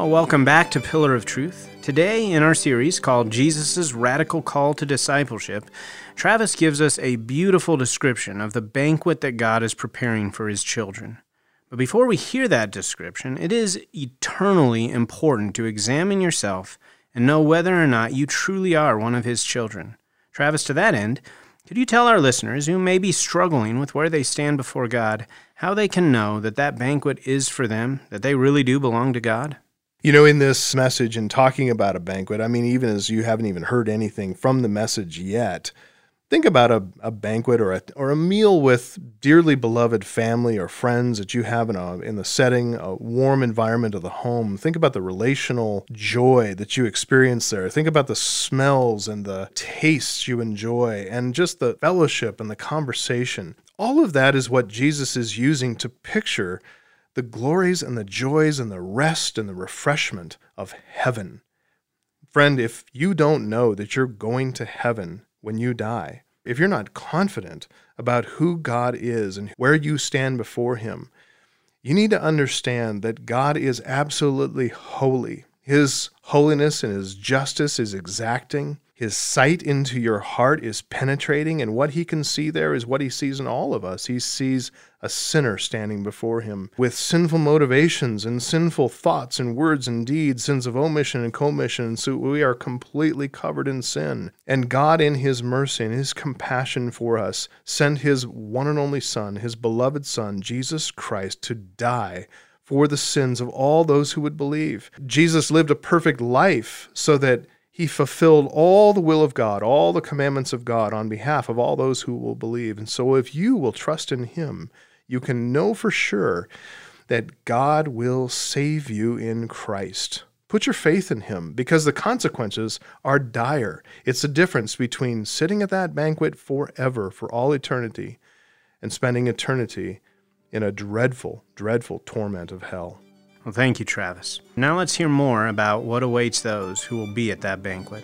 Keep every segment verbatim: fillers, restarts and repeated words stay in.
Well, welcome back to Pillar of Truth. Today, in our series called Jesus' Radical Call to Discipleship, Travis gives us a beautiful description of the banquet that God is preparing for his children. But before we hear that description, it is eternally important to examine yourself and know whether or not you truly are one of his children. Travis, to that end, could you tell our listeners who may be struggling with where they stand before God, how they can know that that banquet is for them, that they really do belong to God? You know, in this message and talking about a banquet, I mean, even as you haven't even heard anything from the message yet, think about a, a banquet or a, or a meal with dearly beloved family or friends that you have in, a, in the setting, a warm environment of the home. Think about the relational joy that you experience there. Think about the smells and the tastes you enjoy and just the fellowship and the conversation. All of that is what Jesus is using to picture the glories and the joys and the rest and the refreshment of heaven. Friend, if you don't know that you're going to heaven when you die, if you're not confident about who God is and where you stand before him, you need to understand that God is absolutely holy. His holiness and his justice is exacting. His sight into your heart is penetrating, and what he can see there is what he sees in all of us. He sees a sinner standing before him with sinful motivations and sinful thoughts and words and deeds, sins of omission and commission, and so we are completely covered in sin. And God, in his mercy and his compassion for us, sent his one and only Son, his beloved Son, Jesus Christ, to die for the sins of all those who would believe. Jesus lived a perfect life so that he fulfilled all the will of God, all the commandments of God on behalf of all those who will believe. And so if you will trust in him, you can know for sure that God will save you in Christ. Put your faith in him because the consequences are dire. It's the difference between sitting at that banquet forever, for all eternity, and spending eternity in a dreadful, dreadful torment of hell. Well, thank you, Travis. Now let's hear more about what awaits those who will be at that banquet.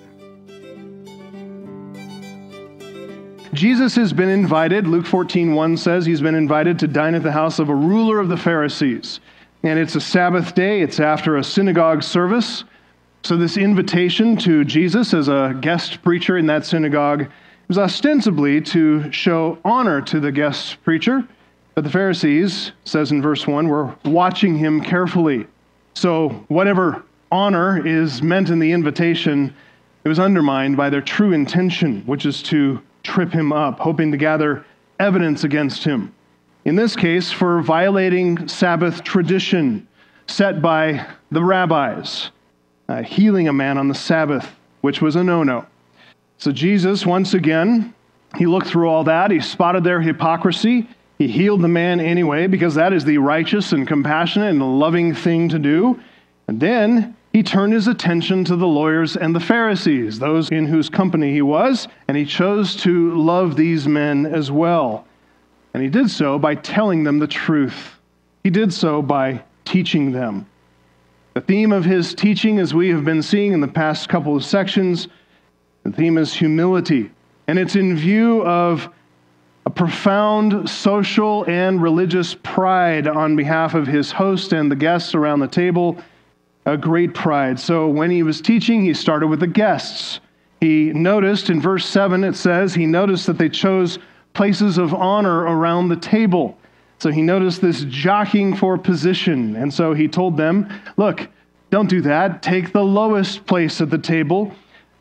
Jesus has been invited, Luke fourteen one says he's been invited to dine at the house of a ruler of the Pharisees. And it's a Sabbath day, it's after a synagogue service. So this invitation to Jesus as a guest preacher in that synagogue was ostensibly to show honor to the guest preacher. But the Pharisees, says in verse one, were watching him carefully. So whatever honor is meant in the invitation, it was undermined by their true intention, which is to trip him up, hoping to gather evidence against him. In this case, for violating Sabbath tradition set by the rabbis, uh, healing a man on the Sabbath, which was a no-no. So Jesus, once again, he looked through all that. He spotted their hypocrisy. He healed the man anyway, because that is the righteous and compassionate and loving thing to do. And then he turned his attention to the lawyers and the Pharisees, those in whose company he was, and he chose to love these men as well. And he did so by telling them the truth. He did so by teaching them. The theme of his teaching, as we have been seeing in the past couple of sections, the theme is humility. And it's in view of a profound social and religious pride on behalf of his host and the guests around the table, a great pride. So when he was teaching, he started with the guests. He noticed in verse seven, it says, he noticed that they chose places of honor around the table. So he noticed this jockeying for position. And so he told them, look, don't do that. Take the lowest place at the table.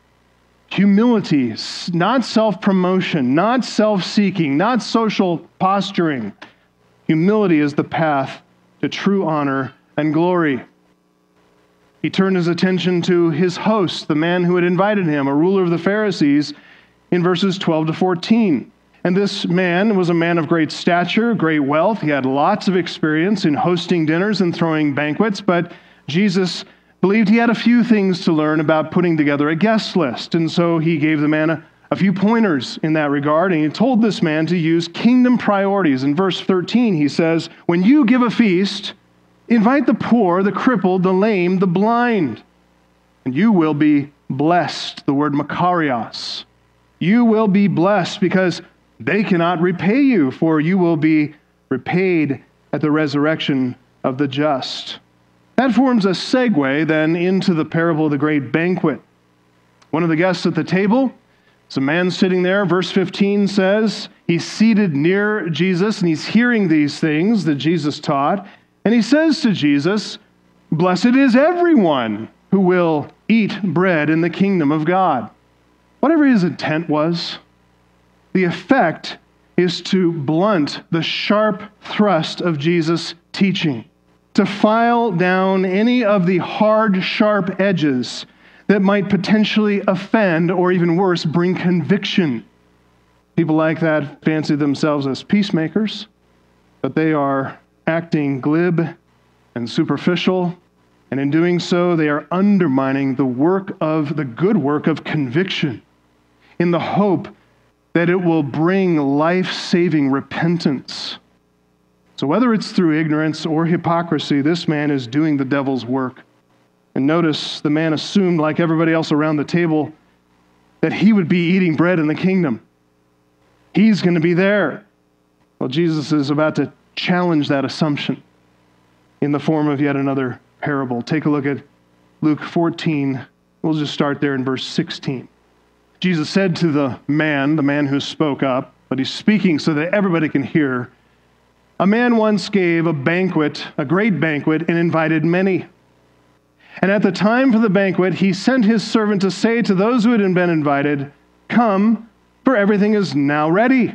Humility, not self-promotion, not self-seeking, not social posturing. Humility is the path to true honor and glory. He turned his attention to his host, the man who had invited him, a ruler of the Pharisees, in verses twelve to fourteen. And this man was a man of great stature, great wealth. He had lots of experience in hosting dinners and throwing banquets, but Jesus believed he had a few things to learn about putting together a guest list. And so he gave the man a, a few pointers in that regard. And he told this man to use kingdom priorities. In verse thirteen, he says, when you give a feast, invite the poor, the crippled, the lame, the blind, and you will be blessed. The word makarios. You will be blessed because they cannot repay you, for you will be repaid at the resurrection of the just. That forms a segue then into the parable of the great banquet. One of the guests at the table, it's a man sitting there. Verse fifteen says, he's seated near Jesus and he's hearing these things that Jesus taught. And he says to Jesus, "Blessed is everyone who will eat bread in the kingdom of God." Whatever his intent was, the effect is to blunt the sharp thrust of Jesus' teaching, to file down any of the hard, sharp edges that might potentially offend or even worse, bring conviction. People like that fancy themselves as peacemakers, but they are acting glib and superficial, and in doing so, they are undermining the work of the good work of conviction in the hope that it will bring life-saving repentance. So whether it's through ignorance or hypocrisy, this man is doing the devil's work. And notice the man assumed, like everybody else around the table, that he would be eating bread in the kingdom. He's going to be there. Well, Jesus is about to challenge that assumption in the form of yet another parable. Take a look at Luke fourteen. We'll just start there in verse sixteen. Jesus said to the man, the man who spoke up, but he's speaking so that everybody can hear, "A man once gave a banquet, a great banquet, and invited many. And at the time for the banquet, he sent his servant to say to those who had been invited, 'Come, for everything is now ready.'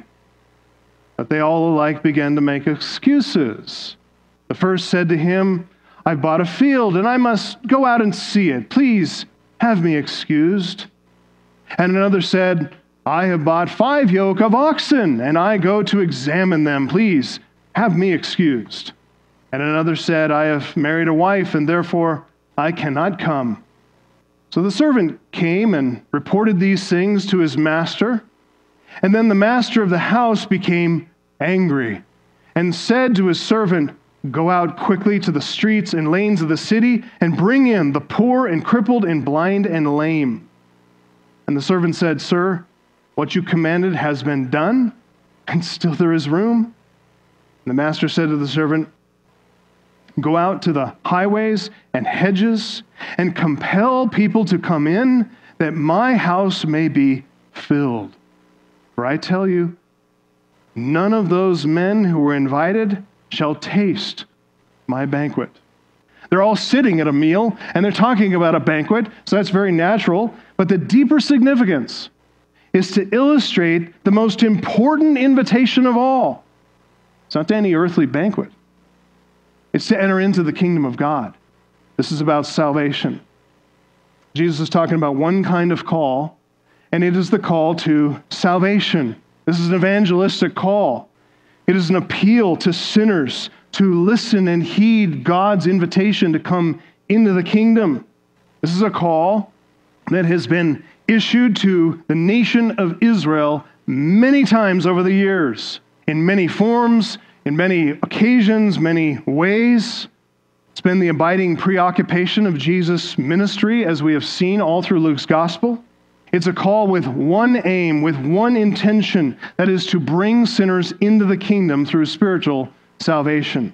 But they all alike began to make excuses. The first said to him, 'I've bought a field, and I must go out and see it. Please have me excused.' And another said, 'I have bought five yoke of oxen, and I go to examine them. Please have me excused.' And another said, 'I have married a wife, and therefore I cannot come.' So the servant came and reported these things to his master. And then the master of the house became angry and said to his servant, 'Go out quickly to the streets and lanes of the city and bring in the poor and crippled and blind and lame.' And the servant said, 'Sir, what you commanded has been done, and still there is room.' And the master said to the servant, 'Go out to the highways and hedges and compel people to come in, that my house may be filled. For I tell you, none of those men who were invited shall taste my banquet.'" They're all sitting at a meal, and they're talking about a banquet, so that's very natural. But the deeper significance is to illustrate the most important invitation of all. It's not to any earthly banquet. It's to enter into the kingdom of God. This is about salvation. Jesus is talking about one kind of call, and it is the call to salvation. This is an evangelistic call. It is an appeal to sinners to listen and heed God's invitation to come into the kingdom. This is a call that has been issued to the nation of Israel many times over the years, in many forms, in many occasions, many ways. It's been the abiding preoccupation of Jesus' ministry, as we have seen all through Luke's gospel. It's a call with one aim, with one intention, that is to bring sinners into the kingdom through spiritual salvation.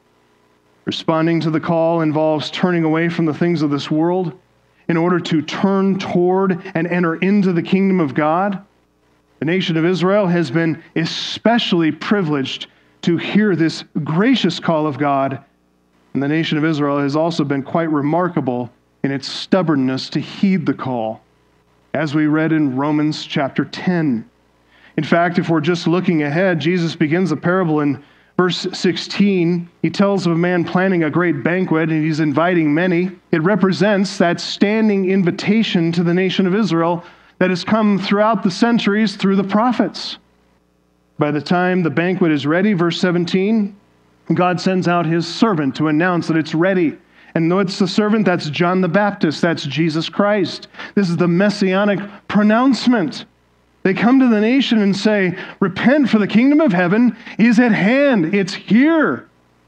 Responding to the call involves turning away from the things of this world in order to turn toward and enter into the kingdom of God. The nation of Israel has been especially privileged to hear this gracious call of God, and the nation of Israel has also been quite remarkable in its stubbornness to heed the call, as we read in Romans chapter ten. In fact, if we're just looking ahead, Jesus begins the parable in verse sixteen. He tells of a man planning a great banquet, and he's inviting many. It represents that standing invitation to the nation of Israel that has come throughout the centuries through the prophets. By the time the banquet is ready, verse seventeen, God sends out his servant to announce that it's ready. And though it's the servant, that's John the Baptist, that's Jesus Christ. This is the messianic pronouncement. They come to the nation and say, "Repent, for the kingdom of heaven is at hand. It's here."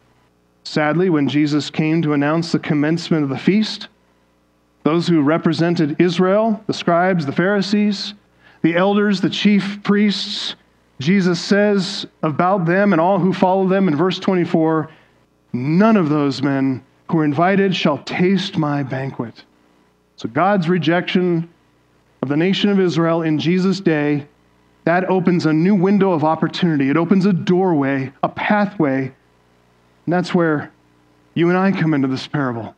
Sadly, when Jesus came to announce the commencement of the feast, those who represented Israel, the scribes, the Pharisees, the elders, the chief priests, Jesus says about them and all who follow them in verse twenty-four, "None of those men who are invited shall taste my banquet. So God's rejection of the nation of Israel in Jesus' day, that opens a new window of opportunity. It opens a doorway, a pathway, and that's where you and I come into this parable.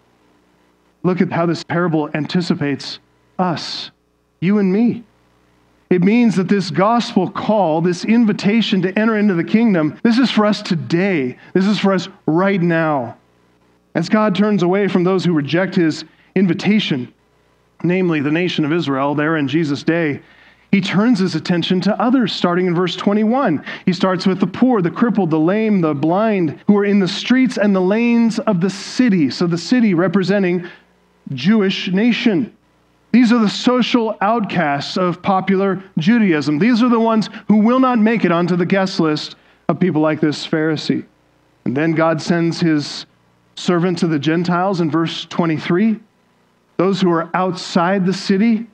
Look at how this parable anticipates us, you and me. It means that this gospel call, this invitation to enter into the kingdom, this is for us today. This is for us right now. As God turns away from those who reject his invitation, namely the nation of Israel there in Jesus' day, he turns his attention to others, starting in verse twenty-one. He starts with the poor, the crippled, the lame, the blind, who are in the streets and the lanes of the city. So the city representing Jewish nation. These are the social outcasts of popular Judaism. These are the ones who will not make it onto the guest list of people like this Pharisee. And then God sends his servant to the Gentiles in verse twenty-three. Those who are outside the city,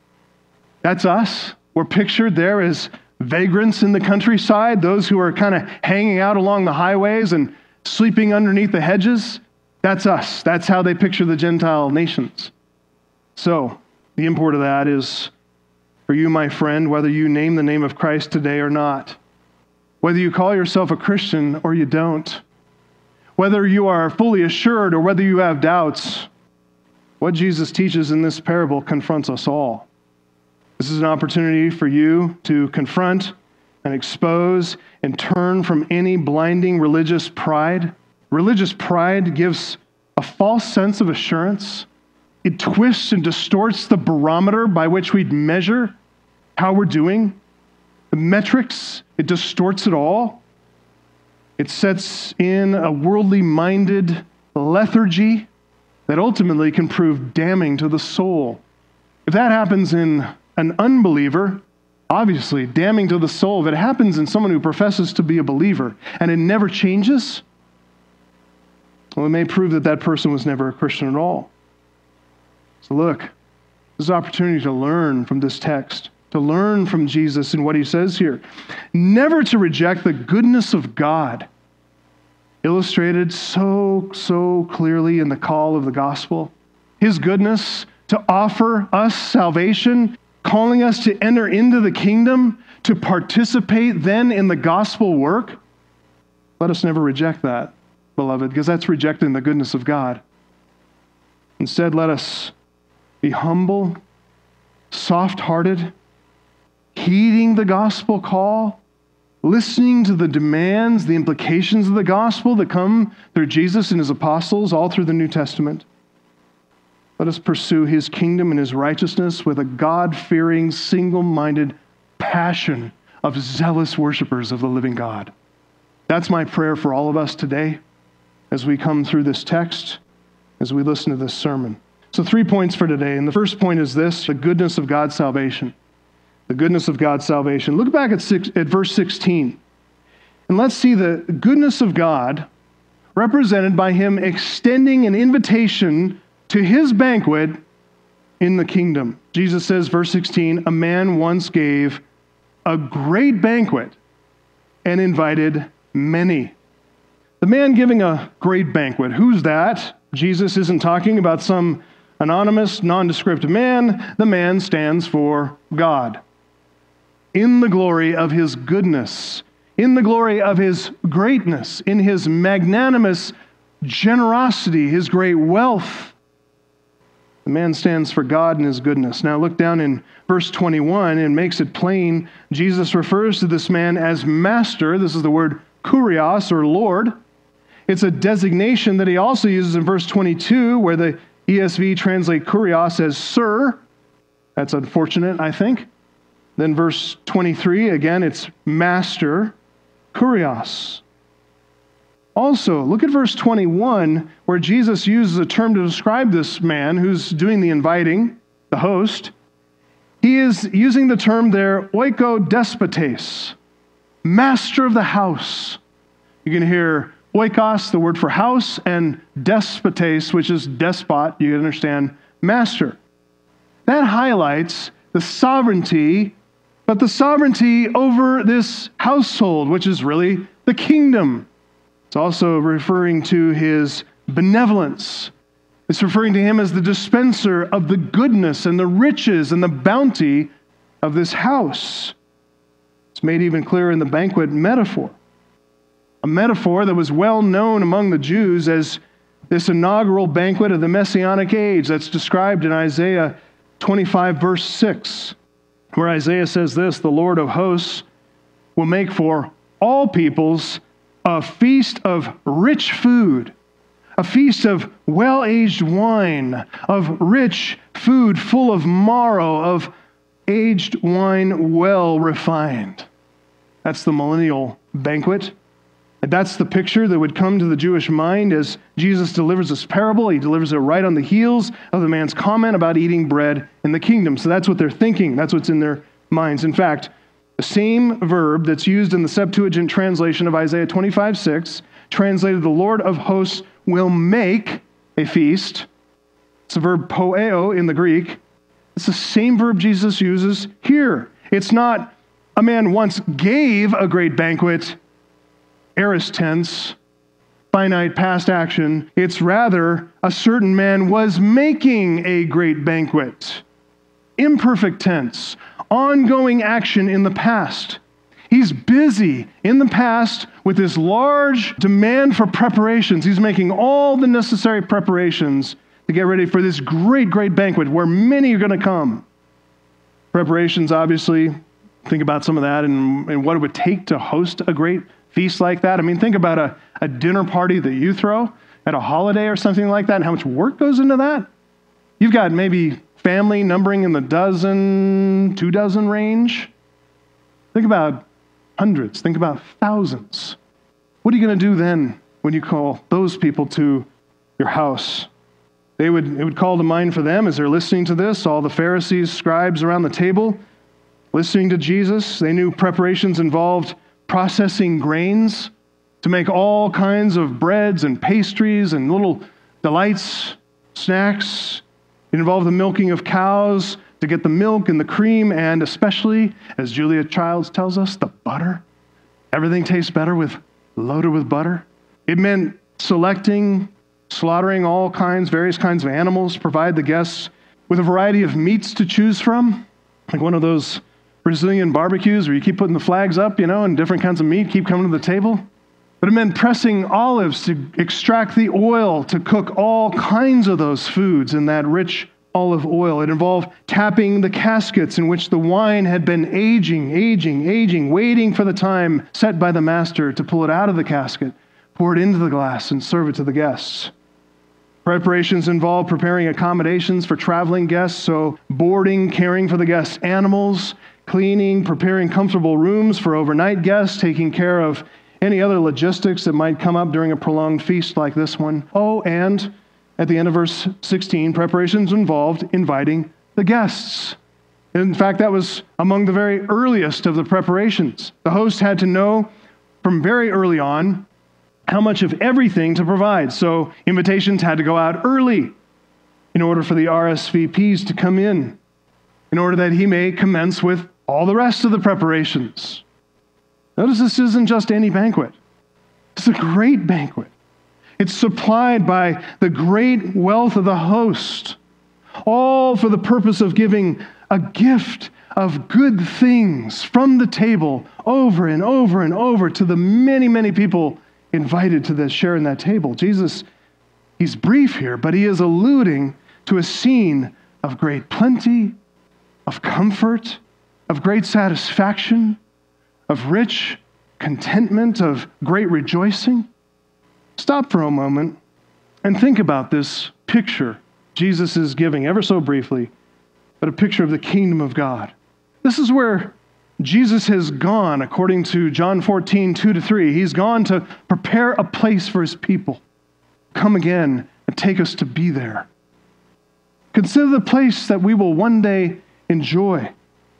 that's us. We're pictured there as vagrants in the countryside, those who are kind of hanging out along the highways and sleeping underneath the hedges. That's us. That's how they picture the Gentile nations. So, the import of that is, for you, my friend, whether you name the name of Christ today or not, whether you call yourself a Christian or you don't, whether you are fully assured or whether you have doubts, what Jesus teaches in this parable confronts us all. This is an opportunity for you to confront and expose and turn from any blinding religious pride. Religious pride gives a false sense of assurance. It twists and distorts the barometer by which we measure how we're doing. The metrics, it distorts it all. It sets in a worldly-minded lethargy that ultimately can prove damning to the soul. If that happens in an unbeliever, obviously damning to the soul. If it happens in someone who professes to be a believer and it never changes, well, it may prove that that person was never a Christian at all. So look, this is an opportunity to learn from this text, to learn from Jesus and what he says here. Never to reject the goodness of God, illustrated so, so clearly in the call of the gospel. His goodness to offer us salvation, calling us to enter into the kingdom, to participate then in the gospel work. Let us never reject that, beloved, because that's rejecting the goodness of God. Instead, let us be humble, soft-hearted, heeding the gospel call, listening to the demands, the implications of the gospel that come through Jesus and his apostles all through the New Testament. Let us pursue his kingdom and his righteousness with a God-fearing, single-minded passion of zealous worshipers of the living God. That's my prayer for all of us today as we come through this text, as we listen to this sermon. So three points for today. And the first point is this: the goodness of God's salvation. The goodness of God's salvation. Look back at, six, at verse sixteen. And let's see the goodness of God represented by him extending an invitation to his banquet in the kingdom. Jesus says, verse sixteen, a man once gave a great banquet and invited many. The man giving a great banquet, who's that? Jesus isn't talking about some anonymous, nondescript man. The man stands for God. In the glory of his goodness, in the glory of his greatness, in his magnanimous generosity, his great wealth, the man stands for God and his goodness. Now look down in verse twenty-one and makes it plain. Jesus refers to this man as master. This is the word kurios, or Lord. It's a designation that he also uses in verse twenty-two, where the E S V translate kurios as sir. That's unfortunate, I think. Then verse twenty-three, again, it's master, kurios. Also, look at verse twenty-one, where Jesus uses a term to describe this man who's doing the inviting, the host. He is using the term there, oikodespotes, master of the house. You can hear oikos, the word for house, and despotes, which is despot, you understand, master. That highlights the sovereignty, but the sovereignty over this household, which is really the kingdom. It's also referring to his benevolence. It's referring to him as the dispenser of the goodness and the riches and the bounty of this house. It's made even clearer in the banquet metaphor. A metaphor that was well known among the Jews as this inaugural banquet of the Messianic age that's described in Isaiah twenty-five, verse six, where Isaiah says this, "The Lord of hosts will make for all peoples a feast of rich food, a feast of well-aged wine, of rich food full of marrow, of aged wine well refined." That's the millennial banquet. And that's the picture that would come to the Jewish mind as Jesus delivers this parable. He delivers it right on the heels of the man's comment about eating bread in the kingdom. So that's what they're thinking. That's what's in their minds. In fact, the same verb that's used in the Septuagint translation of Isaiah twenty-five six, translated, "The Lord of hosts will make a feast." It's the verb poeo in the Greek. It's the same verb Jesus uses here. It's not a man once gave a great banquet, aorist tense, finite past action. It's rather a certain man was making a great banquet. Imperfect tense, ongoing action in the past. He's busy in the past with this large demand for preparations. He's making all the necessary preparations to get ready for this great, great banquet where many are going to come. Preparations, obviously, think about some of that and, and what it would take to host a great feast like that. I mean, think about a, a dinner party that you throw at a holiday or something like that and how much work goes into that. You've got maybe family numbering in the dozen, two dozen range. Think about hundreds. Think about thousands. What are you going to do then when you call those people to your house? They would, it would call to mind for them as they're listening to this, all the Pharisees, scribes around the table, listening to Jesus. They knew preparations involved processing grains to make all kinds of breads and pastries and little delights, snacks. It involved the milking of cows to get the milk and the cream, and especially, as Julia Childs tells us, the butter. Everything tastes better with loaded with butter. It meant selecting, slaughtering all kinds, various kinds of animals, provide the guests with a variety of meats to choose from, like one of those Brazilian barbecues where you keep putting the flags up, you know, and different kinds of meat keep coming to the table. But it meant pressing olives to extract the oil to cook all kinds of those foods in that rich olive oil. It involved tapping the caskets in which the wine had been aging, aging, aging, waiting for the time set by the master to pull it out of the casket, pour it into the glass, and serve it to the guests. Preparations involved preparing accommodations for traveling guests, so boarding, caring for the guests' animals, cleaning, preparing comfortable rooms for overnight guests, taking care of any other logistics that might come up during a prolonged feast like this one. Oh, and at the end of verse sixteen, preparations involved inviting the guests. In fact, that was among the very earliest of the preparations. The host had to know from very early on how much of everything to provide. So invitations had to go out early in order for the R S V Ps to come in, in order that he may commence with all the rest of the preparations. Notice this isn't just any banquet. It's a great banquet. It's supplied by the great wealth of the host, all for the purpose of giving a gift of good things from the table over and over and over to the many, many people invited to this, share in that table. Jesus, he's brief here, but he is alluding to a scene of great plenty, of comfort, of great satisfaction, of rich contentment, of great rejoicing. Stop for a moment and think about this picture Jesus is giving, ever so briefly, but a picture of the kingdom of God. This is where Jesus has gone, according to John fourteen, two to three. He's gone to prepare a place for his people. Come again and take us to be there. Consider the place that we will one day enjoy.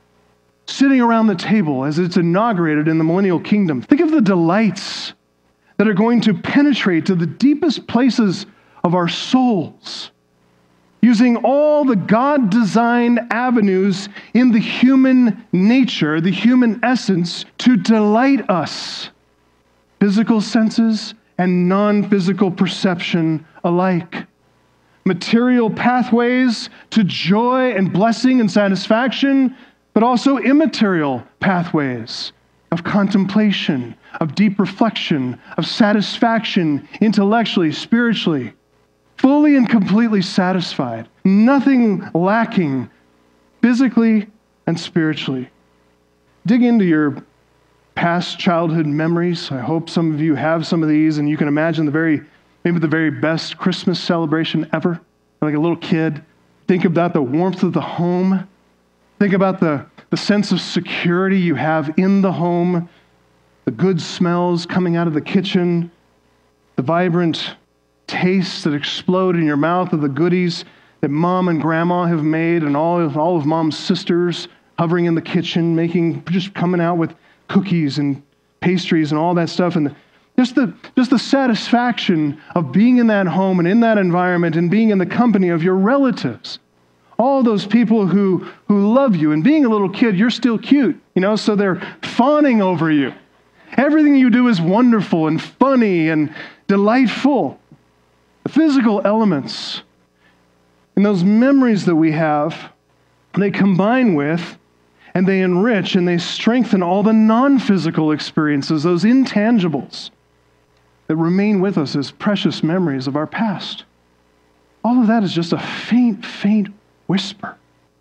Sitting around the table as it's inaugurated in the millennial kingdom. Think of the delights that are going to penetrate to the deepest places of our souls, using all the God-designed avenues in the human nature, the human essence, to delight us. Physical senses and non-physical perception alike. Material pathways to joy and blessing and satisfaction, but also immaterial pathways of contemplation, of deep reflection, of satisfaction intellectually, spiritually, fully and completely satisfied, nothing lacking physically and spiritually. Dig into your past childhood memories. I hope some of you have some of these, and you can imagine the very, maybe the very best Christmas celebration ever. Like a little kid, think about the warmth of the home. Think about the, the sense of security you have in the home, the good smells coming out of the kitchen, the vibrant tastes that explode in your mouth of the goodies that mom and grandma have made, and all of, all of mom's sisters hovering in the kitchen, making, just coming out with cookies and pastries and all that stuff. And just the, just the satisfaction of being in that home and in that environment and being in the company of your relatives. All those people who, who love you. And being a little kid, you're still cute, you know, so they're fawning over you. Everything you do is wonderful and funny and delightful. The physical elements and those memories that we have, they combine with and they enrich and they strengthen all the non-physical experiences, those intangibles that remain with us as precious memories of our past. All of that is just a faint, faint whisper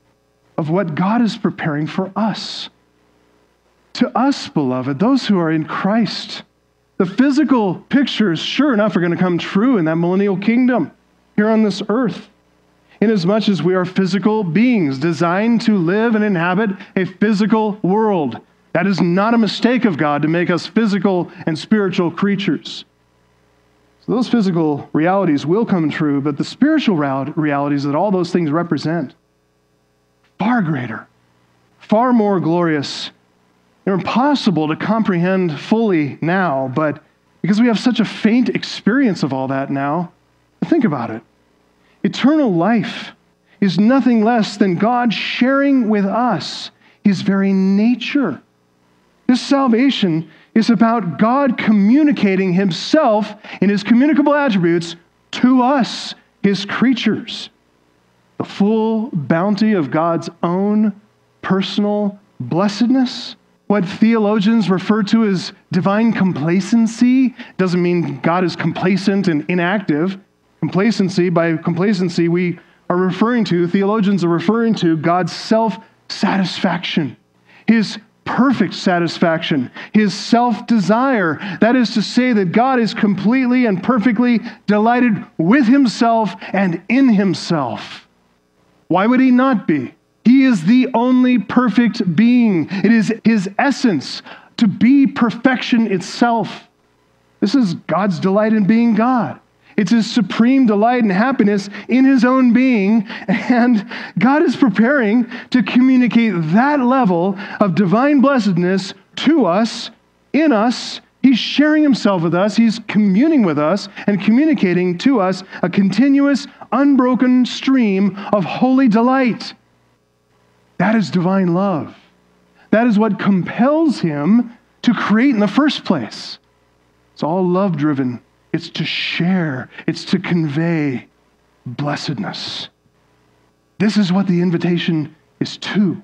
of what God is preparing for us. To us, beloved, those who are in Christ, the physical pictures, sure enough, are going to come true in that millennial kingdom here on this earth, inasmuch as we are physical beings designed to live and inhabit a physical world. That is not a mistake of God to make us physical and spiritual creatures. So those physical realities will come true, but the spiritual realities that all those things represent, far greater, far more glorious. They're impossible to comprehend fully now, but because we have such a faint experience of all that now, think about it. Eternal life is nothing less than God sharing with us His very nature. This salvation is about God communicating Himself in His communicable attributes to us, His creatures. The full bounty of God's own personal blessedness. What theologians refer to as divine complacency doesn't mean God is complacent and inactive. Complacency, by complacency, we are referring to, theologians are referring to God's self-satisfaction, His perfect satisfaction, His self-desire. That is to say that God is completely and perfectly delighted with Himself and in Himself. Why would He not be? He is the only perfect being. It is His essence to be perfection itself. This is God's delight in being God. It's His supreme delight and happiness in His own being, and God is preparing to communicate that level of divine blessedness to us, in us. He's sharing Himself with us. He's communing with us and communicating to us a continuous, unbroken stream of holy delight. That is divine love. That is what compels Him to create in the first place. It's all love-driven. It's to share. It's to convey blessedness. This is what the invitation is to.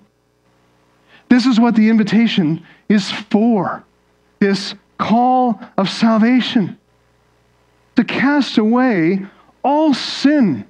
This is what the invitation is for. This call of salvation. To cast away all sin,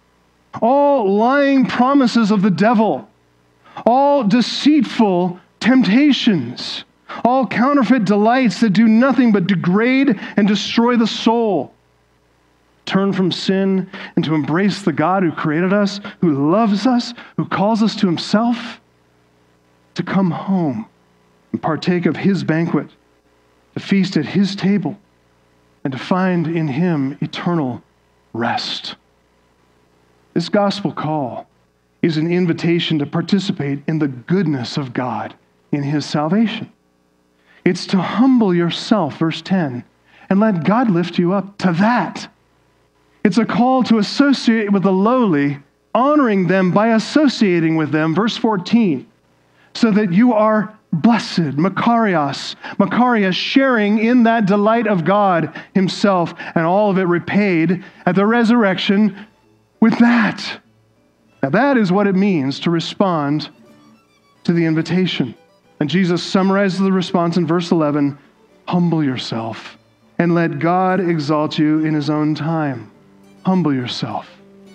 all lying promises of the devil, all deceitful temptations, all counterfeit delights that do nothing but degrade and destroy the soul. Turn from sin and to embrace the God who created us, who loves us, who calls us to Himself, to come home and partake of His banquet, to feast at His table, and to find in Him eternal rest. This gospel call is an invitation to participate in the goodness of God in His salvation. It's to humble yourself, verse ten, and let God lift you up to that. It's a call to associate with the lowly, honoring them by associating with them, verse fourteen, so that you are blessed, Makarios, Makarios, sharing in that delight of God himself, and all of it repaid at the resurrection with that. Now that is what it means to respond to the invitation. And Jesus summarizes the response in verse eleven, humble yourself and let God exalt you in his own time. Humble yourself.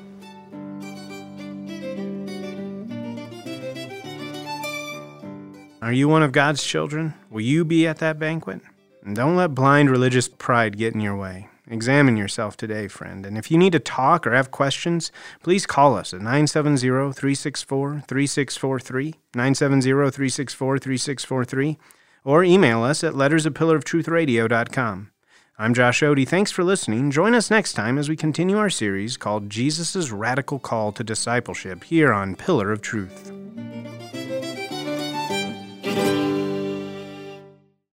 Are you one of God's children? Will you be at that banquet? And don't let blind religious pride get in your way. Examine yourself today, friend. And if you need to talk or have questions, please call us at nine seven zero, three six four, three six four three, nine seven zero, three six four, three six four three, or email us at letters at pillar of truth radio dot com. I'm Josh Odie. Thanks for listening. Join us next time as we continue our series called Jesus' Radical Call to Discipleship here on Pillar of Truth.